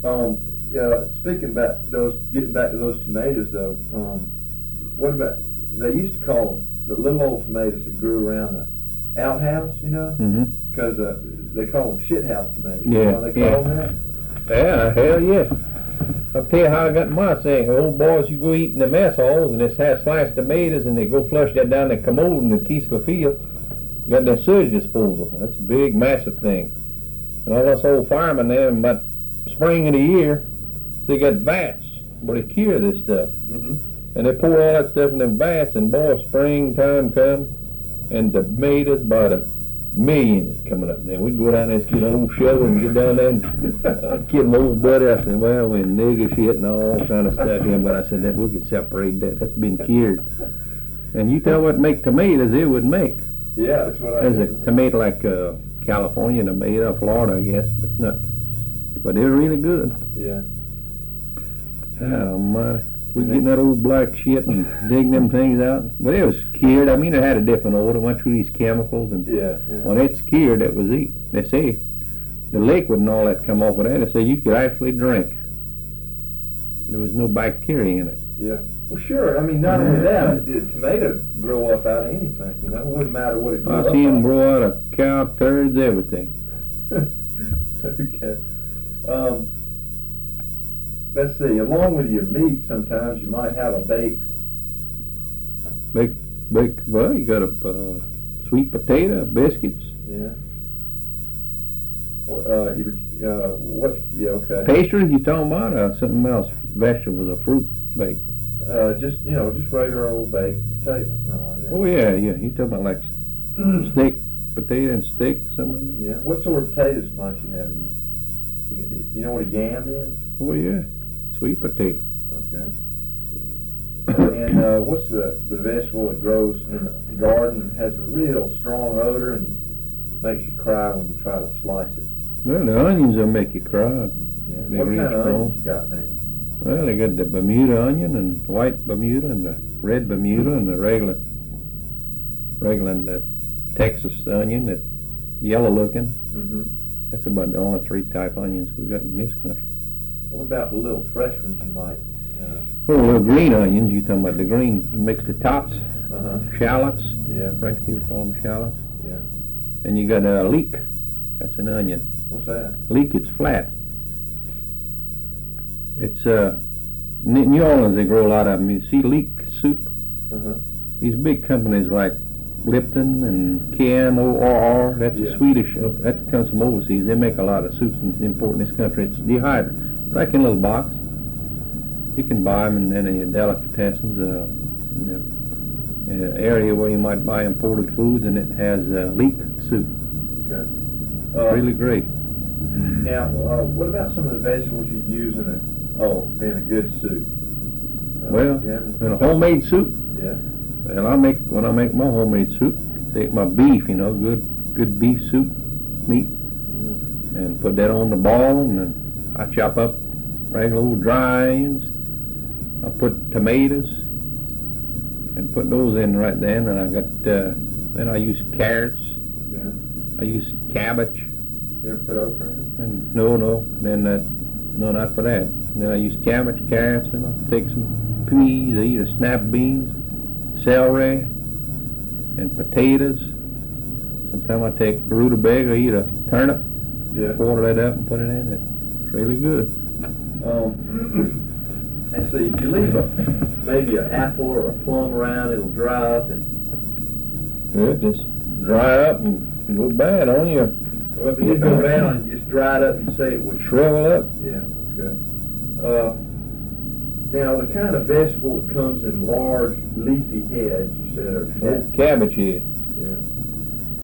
Getting back to those tomatoes though. What about? They used to call them the little old tomatoes that grew around the outhouse, you know, because they call them shithouse tomatoes. Yeah, You know why they call them Yeah, hell yeah. I'll tell you how I got my saying. Old boys, you go eat in the mess halls and just have sliced tomatoes and they go flush that down the commode in the Keesler field. Got that sewage disposal. That's a big, massive thing. And all us old firemen there, about spring of the year, they got vats where they cure this stuff. And they pour all that stuff in them vats, and boy, springtime come, and the tomatoes by the millions coming up there. We'd go down there and get an old shovel and get down there and kid my old buddy. I said, well, we nigger shit and all kind of stuff here, but I said that we could separate that. That's been cured. And you tell what make tomatoes it would make. Yeah, that's what I There's a tomato like California tomato, Florida, I guess, but it's not. But they're really good. Yeah. Oh my. We getting that old black shit and digging them things out. Well, it was cured. I mean, it had a different odor. Went through these chemicals, and when it's cured, it was eat. They say the liquid and all that come off of that. They say you could actually drink. There was no bacteria in it. Yeah. Well, sure. I mean, not only that, the tomato grow up out of anything. You know, it wouldn't matter what it grew up. I seen them grow out of cow turds, everything. Okay. Let's see. Along with your meat, sometimes you might have a baked. Well, you got a sweet potato, biscuits. Yeah. Yeah. Okay. Pastries you talking about, or something else? Vegetables or fruit baked? Just regular old baked potato. Oh yeah. You talking about like steak, potato and steak, something? Yeah. What sort of potatoes might you have? You know what a yam is? Oh yeah. Sweet potato. Okay. And what's the vegetable that grows in the garden, has a real strong odor and makes you cry when you try to slice it? Well, the onions will make you cry. Yeah. What kind of onions you got now? Well, they got the Bermuda onion and white Bermuda and the red Bermuda and the regular Texas onion, that yellow looking. That's about the only three type onions we got in this country. What about the little fresh ones you might? Oh, little green onions. You talking about the green? You mix the tops, shallots. Yeah. French people call them shallots. Yeah. And you got a leek. That's an onion. What's that? Leek. It's flat. It's New Orleans. They grow a lot of them. You see leek soup. These big companies like Lipton and KNORR. That's a Swedish. That comes from overseas. They make a lot of soups and import in this country. It's dehydrated. Like in a little box. You can buy them in any delicatessens, area where you might buy imported foods, and it has leek soup. Okay. Really great. Now, what about some of the vegetables you use in a good soup? In a homemade soup? Yeah. Well, when I make my homemade soup, take my beef, good beef soup meat, and put that on the ball, and then I chop up regular old dry onions. I put tomatoes and put those in right then, and I got then I use carrots. Yeah. I use cabbage. You ever put okra in? And no, not for that. Then I use cabbage, carrots, and I take some peas. I eat a snap beans, celery, and potatoes. Sometimes I take a rutabaga. I eat a turnip. Yeah. Water that up and put it in. It's really good. And see, if you leave maybe an apple or a plum around, it'll dry up and. It just dry up and go bad on you. Well, if it didn't go down and just dried up, you'd say it would shrivel up. Yeah. Okay. Now, the kind of vegetable that comes in large leafy heads, you said, are cabbage head. Yeah.